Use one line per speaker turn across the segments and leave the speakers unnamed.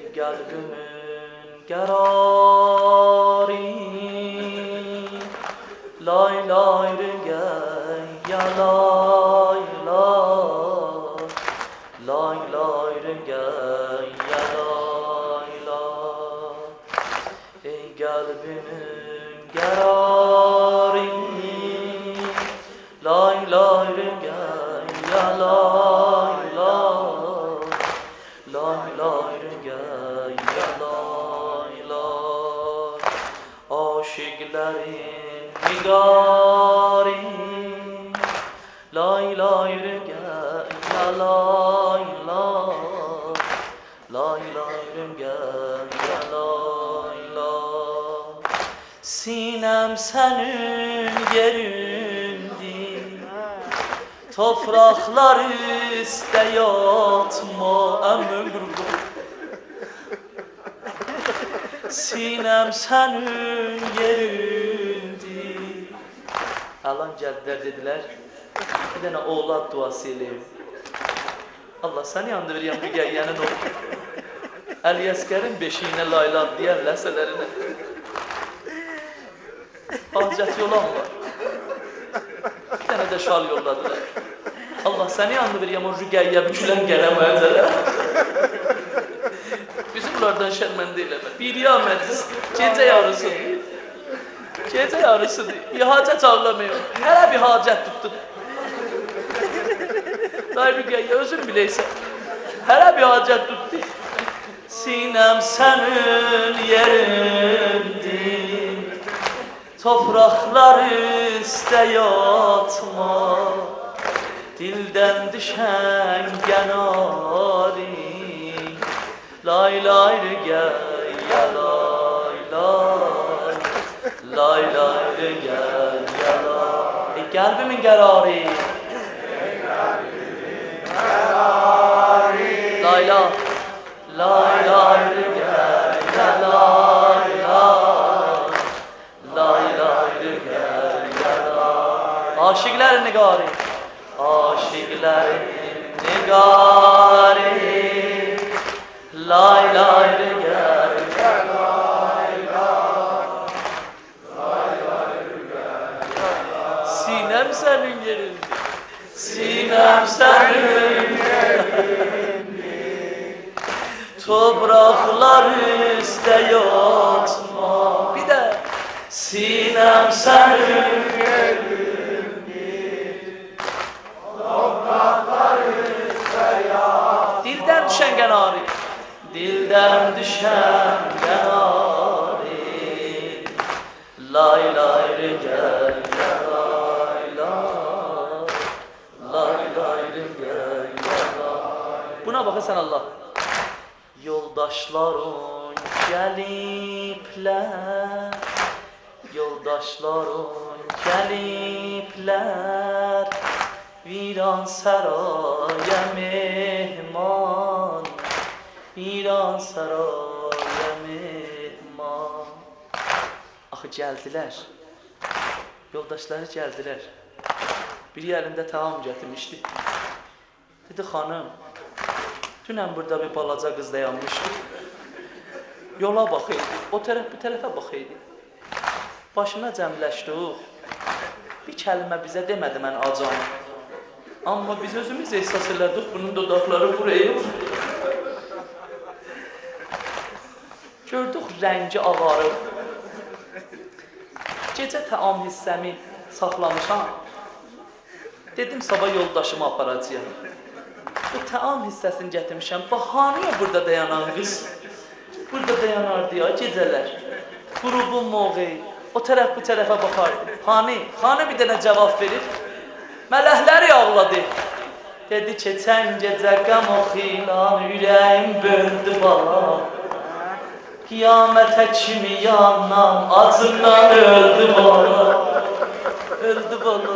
Kalbimin kararı lay lay gel ya lay lay lay lay gel ya lay lay ey kalbimin kararı lay lay gel ya lay lay lay lay gel ya lay lay aşıkların nigarı lay lay gel ya lay lay lay lay gel ya lay lay sinem senin yerindir topraklar üstte yatma ömür sinem senin yerindir Alan geldiler dediler bir tane oğlan duası eleyim Allah seni andırıyam bir geyyenin o Ali Asker'in beşiğine laylan diyen leselerine Hazret yolan var bir tane de şal yolladılar Allah seni andırıyam o rügeyye bükülen gelemezler Bizim bunlardan şermende eyleme bir yağmediz gece yarısı Gece yarısıdır, bir hacet ağlamıyor. Hele bir hacet tuttum. Dairüge özüm bileysen. Hele bir hacet tuttu. Sinem senin yerindir. Topraklar üstte yatma. Dilden düşen genari. Lay lay gel ya lay lay. Lay lay gel ya lay kalbimin kararı lay lay lay lay gel ya lay lay lay lay gel ya lay aşıkların nigarı aşıkların nigarı lay lay gel ya lay Sinem senin yerinde Sinem senin yerinde Topraklar üstte yatma Bir de Sinem senin yerinde Topraklar üstte yatma Dilden düşen genari Dilden düşen genari Lay lay gel Buna bakırsan Allah Yoldaşların gelipler Yoldaşların gelipler Viran saraya mehman Viran saraya mehman Axı gəldiler Yoldaşları gəldiler Biri elinde taam getirmişti Dedi xanım Dünən burada bir balaca qız dayanmışdı Yola baxıydı O tərəf bu tərəfə baxıydı Başına cəmləşdik Bir kəlmə bizə demədi mən acam Amma biz özümüz ehsas elədik Bunun dodaqları buraya Gördük rəngi ağarıb Gecə taam hissəmi saxlamışam Dedim sabah yoldaşımı aparacağım Bu taam hissəsini gətirmişəm Bahaniyə burada dayanan qız Burada dayanardı ya gecələr Qurubun moği O tərəf bu tərəfə baxardı Hani bir dənə cavab verir Mələkləri ağladı Dedi keçən gecə qəm oxuyla Ürəyim böldü bala Qiyamətə kimi yandan Acımdan öldü bala Öldü bala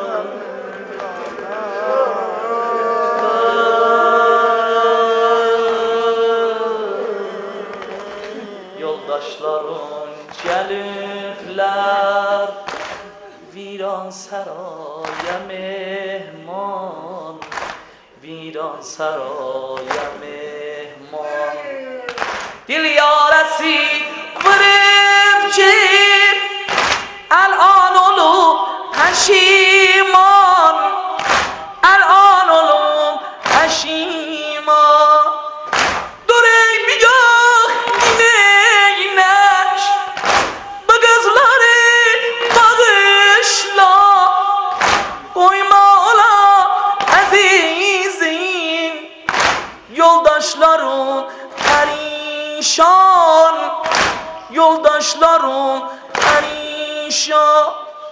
Yoldaşların gəliblər Viran saraya mehman Viran saraya mehman Dili پشیمان الان olum پشیمان دوره بیگاه اینش به gözleri bağışla uyma ola azizim yoldaşlarım perişan yoldaşlarım perişan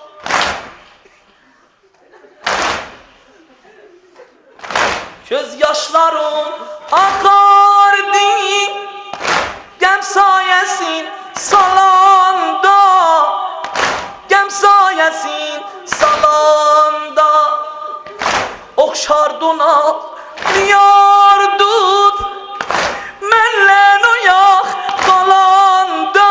gözyaşlarım akardı gem sayesin salanda gem sayesin salanda okşarduna diyardut menlen oyak kalanda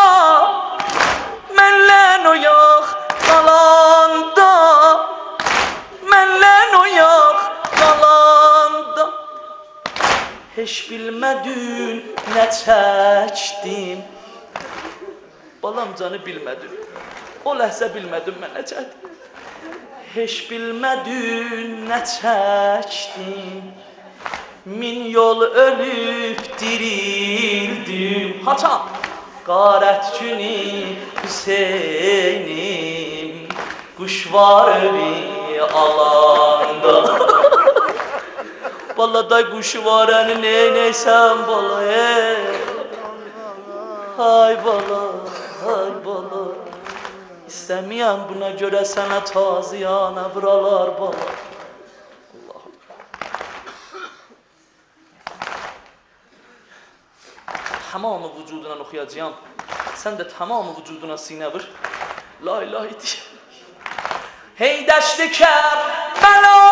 menlen oyak kalanda menlen oyak kalanda hiç bilmedin ne çektim balam canı bilmedin o ləhzə bilmədim mən nə çəkdim heç bilmədin nə çəkdim min yol ölüb dirildim haçan qarət günü Hüseynim quş var bir alanda Bala day quşu varəni neynəysən bala Hay bala hay bala İstəməyəm buna görə sənə taziyana buralar bala Allah'ım Tamamı vücuduna oxuyacağım Sən də tamamı vücuduna sinə vur La ilahe deyəm Hey dəşli Kərbəla